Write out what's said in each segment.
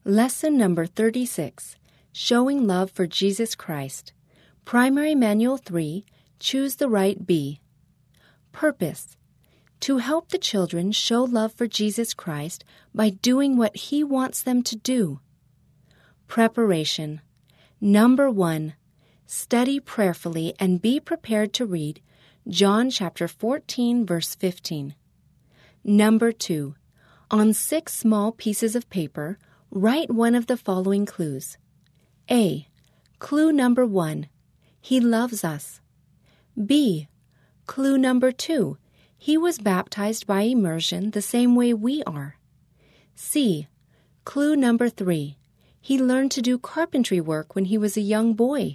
Lesson number 36, Showing Love for Jesus Christ. Primary Manual 3, Choose the Right B. Purpose: to help the children show love for Jesus Christ by doing what He wants them to do. Preparation. Number 1, study prayerfully and be prepared to read John chapter 14, verse 15. Number 2, on 6 small pieces of paper, write one of the following clues. A. Clue number 1, He loves us. B. Clue number 2, He was baptized by immersion the same way we are. C. Clue number 3, He learned to do carpentry work when he was a young boy.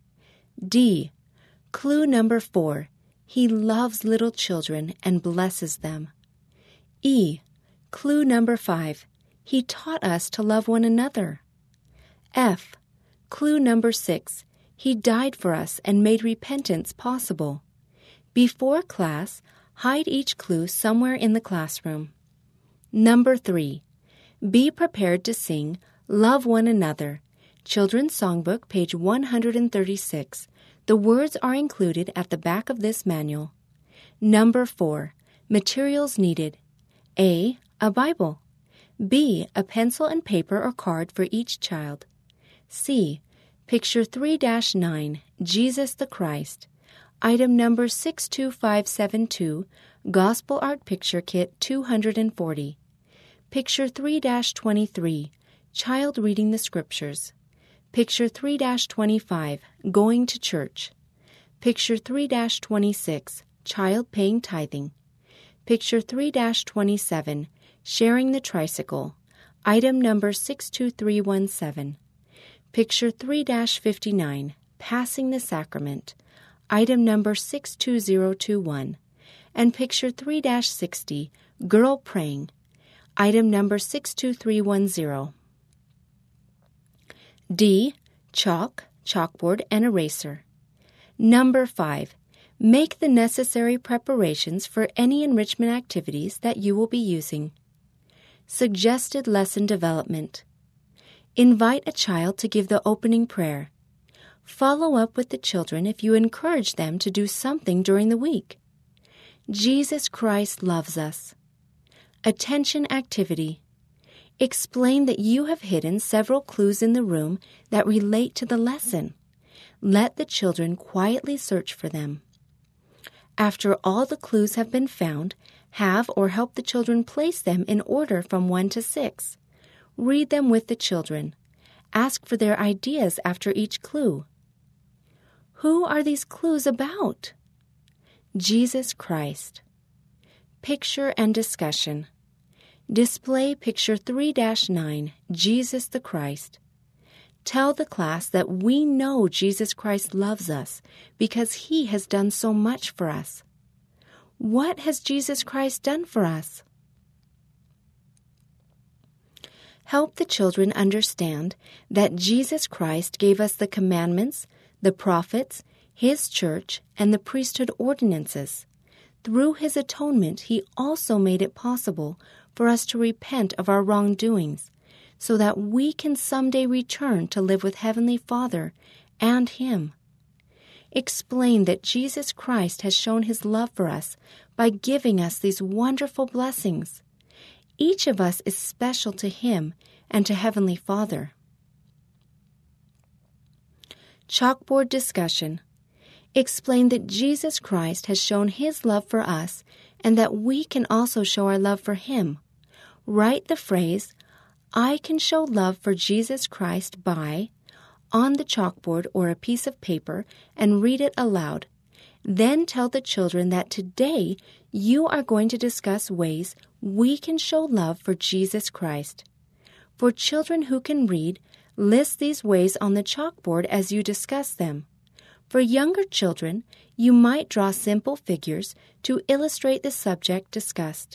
D. Clue number 4, He loves little children and blesses them. E. Clue number 5, He taught us to love one another. F. Clue number 6, He died for us and made repentance possible. Before class, hide each clue somewhere in the classroom. Number 3, be prepared to sing Love One Another, Children's Songbook, page 136. The words are included at the back of this manual. Number 4, materials needed. A. A Bible. B. A pencil and paper or card for each child. C. Picture 3-9, Jesus the Christ. Item number 62572, Gospel Art Picture Kit 240. Picture 3-23, Child Reading the Scriptures. Picture 3-25, Going to Church. Picture 3-26, Child Paying Tithing. Picture 3-27, Sharing the Tricycle. Item number 62317. Picture 3-59, Passing the Sacrament. Item number 62021. And picture 3-60, Girl Praying. Item number 62310. D. Chalk, chalkboard, and eraser. Number 5. Make the necessary preparations for any enrichment activities that you will be using. Suggested lesson development. Invite a child to give the opening prayer. Follow up with the children if you encourage them to do something during the week. Jesus Christ loves us. Attention activity. Explain that you have hidden several clues in the room that relate to the lesson. Let the children quietly search for them. After all the clues have been found, have or help the children place them in order from 1 to 6. Read them with the children. Ask for their ideas after each clue. Who are these clues about? Jesus Christ. Picture and discussion. Display picture 3-9, Jesus the Christ. Tell the class that we know Jesus Christ loves us because He has done so much for us. What has Jesus Christ done for us? Help the children understand that Jesus Christ gave us the commandments, the prophets, His church, and the priesthood ordinances. Through His atonement, He also made it possible for us to repent of our wrongdoings, so that we can someday return to live with Heavenly Father and Him. Explain that Jesus Christ has shown His love for us by giving us these wonderful blessings. Each of us is special to Him and to Heavenly Father. Chalkboard discussion. Explain that Jesus Christ has shown His love for us and that we can also show our love for Him. Write the phrase, I can show love for Jesus Christ by, on the chalkboard or a piece of paper, and read it aloud. Then tell the children that today you are going to discuss ways we can show love for Jesus Christ. For children who can read, list these ways on the chalkboard as you discuss them. For younger children, you might draw simple figures to illustrate the subject discussed.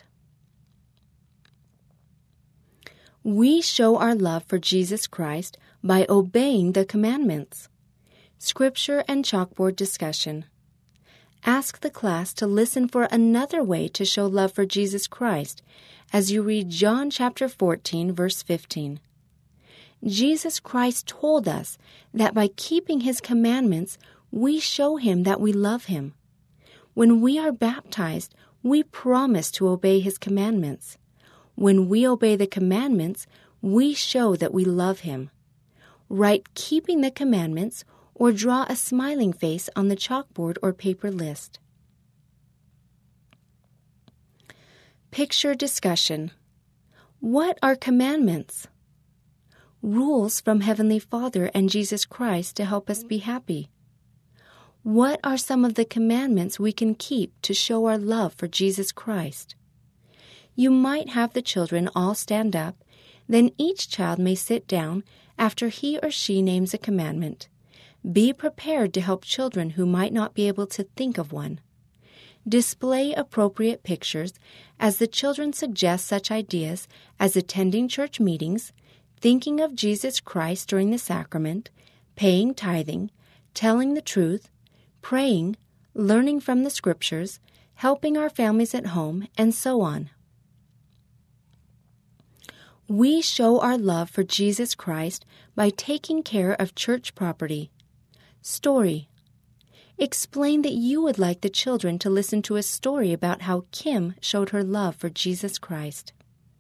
We show our love for Jesus Christ by obeying the commandments. Scripture and chalkboard discussion. Ask the class to listen for another way to show love for Jesus Christ as you read John chapter 14, verse 15. Jesus Christ told us that by keeping His commandments, we show Him that we love Him. When we are baptized, we promise to obey His commandments. When we obey the commandments, we show that we love Him. Write keeping the commandments or draw a smiling face on the chalkboard or paper list. Picture discussion. What are commandments? Rules from Heavenly Father and Jesus Christ to help us be happy. What are some of the commandments we can keep to show our love for Jesus Christ? You might have the children all stand up, then each child may sit down after he or she names a commandment. Be prepared to help children who might not be able to think of one. Display appropriate pictures as the children suggest such ideas as attending church meetings, thinking of Jesus Christ during the sacrament, paying tithing, telling the truth, praying, learning from the scriptures, helping our families at home, and so on. We show our love for Jesus Christ by taking care of church property. Story. Explain that you would like the children to listen to a story about how Kim showed her love for Jesus Christ.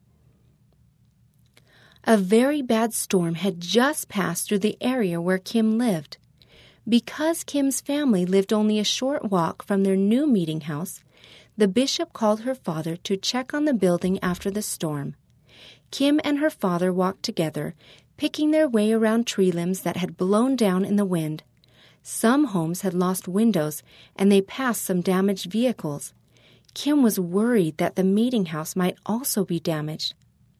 A very bad storm had just passed through the area where Kim lived. Because Kim's family lived only a short walk from their new meeting house, the bishop called her father to check on the building after the storm. Kim and her father walked together, picking their way around tree limbs that had blown down in the wind. Some homes had lost windows, and they passed some damaged vehicles. Kim was worried that the meeting house might also be damaged.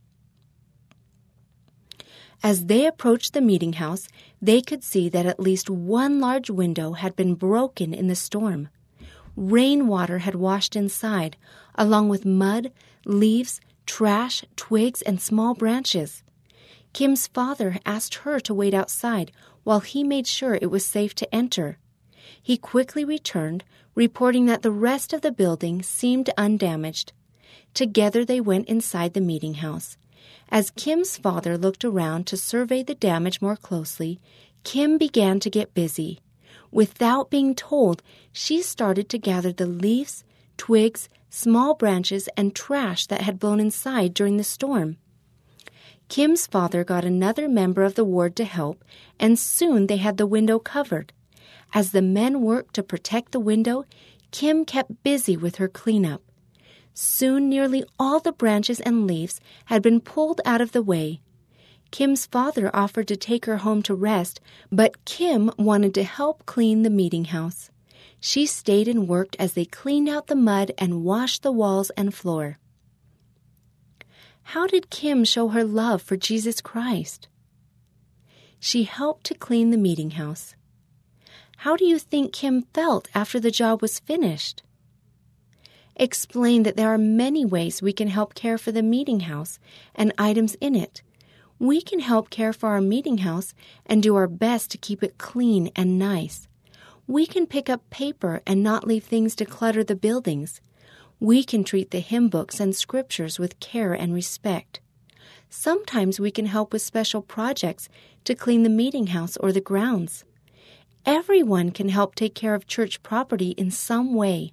As they approached the meeting house, they could see that at least one large window had been broken in the storm. Rainwater had washed inside, along with mud, leaves, trash, twigs, and small branches. Kim's father asked her to wait outside while he made sure it was safe to enter. He quickly returned, reporting that the rest of the building seemed undamaged. Together they went inside the meeting house. As Kim's father looked around to survey the damage more closely, Kim began to get busy. Without being told, she started to gather the leaves, twigs, small branches, and trash that had blown inside during the storm. Kim's father got another member of the ward to help, and soon they had the window covered. As the men worked to protect the window, Kim kept busy with her cleanup. Soon nearly all the branches and leaves had been pulled out of the way. Kim's father offered to take her home to rest, but Kim wanted to help clean the meeting house. She stayed and worked as they cleaned out the mud and washed the walls and floor. How did Kim show her love for Jesus Christ? She helped to clean the meeting house. How do you think Kim felt after the job was finished? Explain that there are many ways we can help care for the meeting house and items in it. We can help care for our meeting house and do our best to keep it clean and nice. We can pick up paper and not leave things to clutter the buildings. We can treat the hymn books and scriptures with care and respect. Sometimes we can help with special projects to clean the meeting house or the grounds. Everyone can help take care of church property in some way.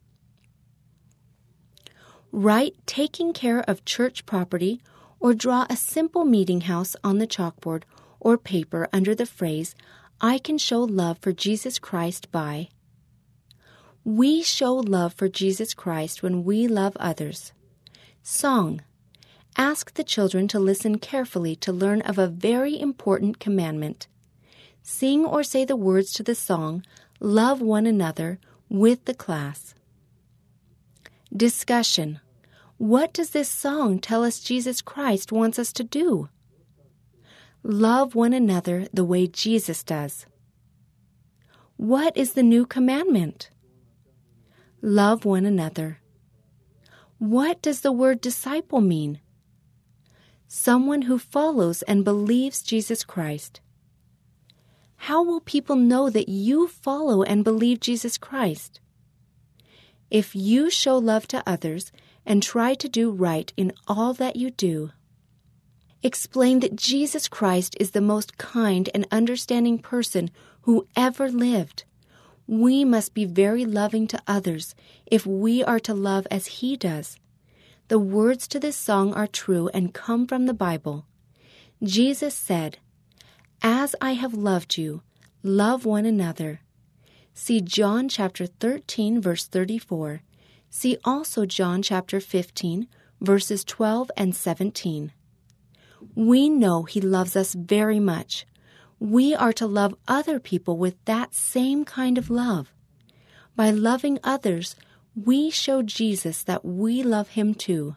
Write taking care of church property or draw a simple meeting house on the chalkboard or paper under the phrase, I can show love for Jesus Christ by. We show love for Jesus Christ when we love others. Song. Ask the children to listen carefully to learn of a very important commandment. Sing or say the words to the song, Love One Another, with the class. Discussion. What does this song tell us Jesus Christ wants us to do? Love one another the way Jesus does. What is the new commandment? Love one another. What does the word disciple mean? Someone who follows and believes Jesus Christ. How will people know that you follow and believe Jesus Christ? If you show love to others and try to do right in all that you do. Explain that Jesus Christ is the most kind and understanding person who ever lived. We must be very loving to others if we are to love as He does. The words to this song are true and come from the Bible. Jesus said, "As I have loved you, love one another." See John chapter 13, verse 34. See also John chapter 15, verses 12 and 17. We know He loves us very much. We are to love other people with that same kind of love. By loving others, we show Jesus that we love Him too.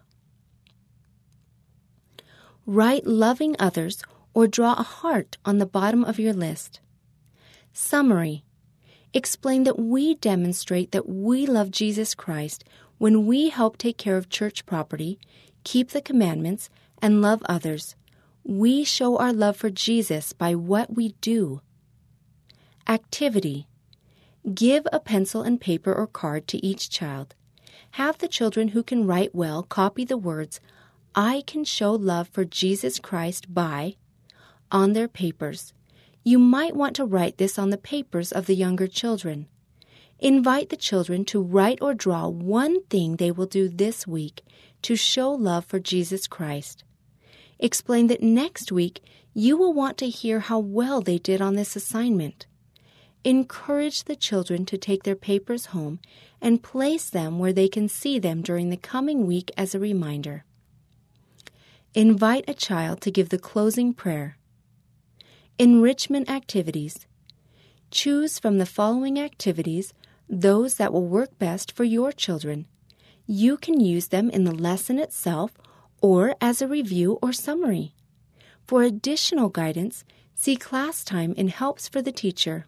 Write loving others or draw a heart on the bottom of your list. Summary. Explain that we demonstrate that we love Jesus Christ when we help take care of church property, keep the commandments, and love others. We show our love for Jesus by what we do. Activity. Give a pencil and paper or card to each child. Have the children who can write well copy the words, "I can show love for Jesus Christ by," on their papers. You might want to write this on the papers of the younger children. Invite the children to write or draw one thing they will do this week to show love for Jesus Christ. Explain that next week you will want to hear how well they did on this assignment. Encourage the children to take their papers home and place them where they can see them during the coming week as a reminder. Invite a child to give the closing prayer. Enrichment activities. Choose from the following activities those that will work best for your children. You can use them in the lesson itself or as a review or summary. For additional guidance, see class time in Helps for the Teacher.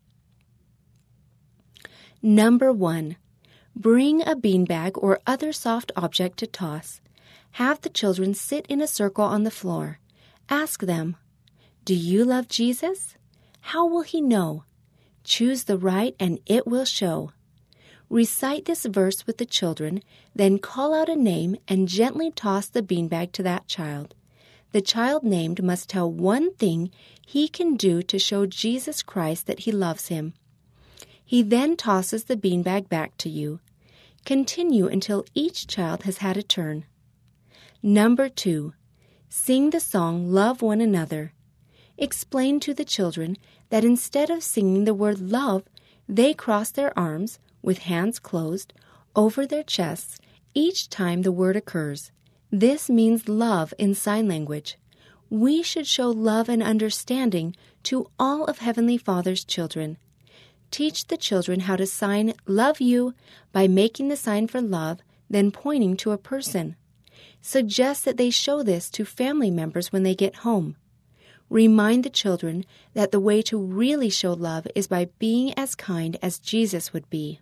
Number 1. Bring a beanbag or other soft object to toss. Have the children sit in a circle on the floor. Ask them, "Do you love Jesus? How will He know?" Choose the right and it will show. Recite this verse with the children, then call out a name and gently toss the beanbag to that child. The child named must tell one thing he can do to show Jesus Christ that he loves Him. He then tosses the beanbag back to you. Continue until each child has had a turn. Number 2. Sing the song Love One Another. Explain to the children that instead of singing the word love, they cross their arms, with hands closed, over their chests each time the word occurs. This means love in sign language. We should show love and understanding to all of Heavenly Father's children. Teach the children how to sign "Love You" by making the sign for love, then pointing to a person. Suggest that they show this to family members when they get home. Remind the children that the way to really show love is by being as kind as Jesus would be.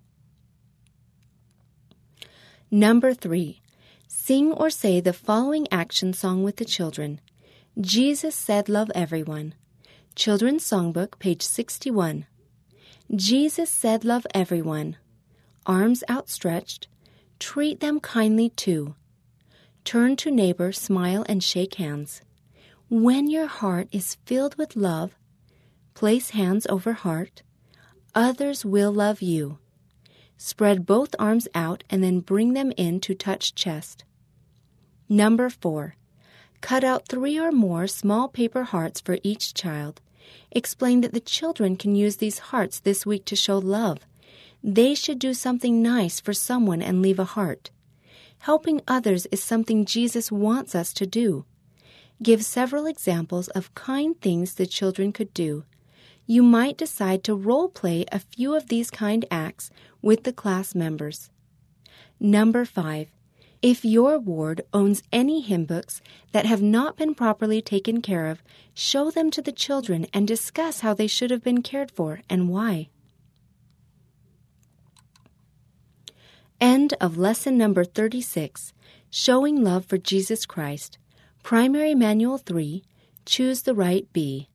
Number 3. Sing or say the following action song with the children. Jesus said love everyone. Children's Songbook, page 61. Jesus said love everyone. Arms outstretched. Treat them kindly too. Turn to neighbor, smile and shake hands. When your heart is filled with love, place hands over heart. Others will love you. Spread both arms out and then bring them in to touch chest. Number 4. Cut out 3 or more small paper hearts for each child. Explain that the children can use these hearts this week to show love. They should do something nice for someone and leave a heart. Helping others is something Jesus wants us to do. Give several examples of kind things the children could do. You might decide to role-play a few of these kind acts with the class members. Number 5. If your ward owns any hymn books that have not been properly taken care of, show them to the children and discuss how they should have been cared for and why. End of lesson number 36, Showing Love for Jesus Christ. Primary Manual 3, Choose the Right B.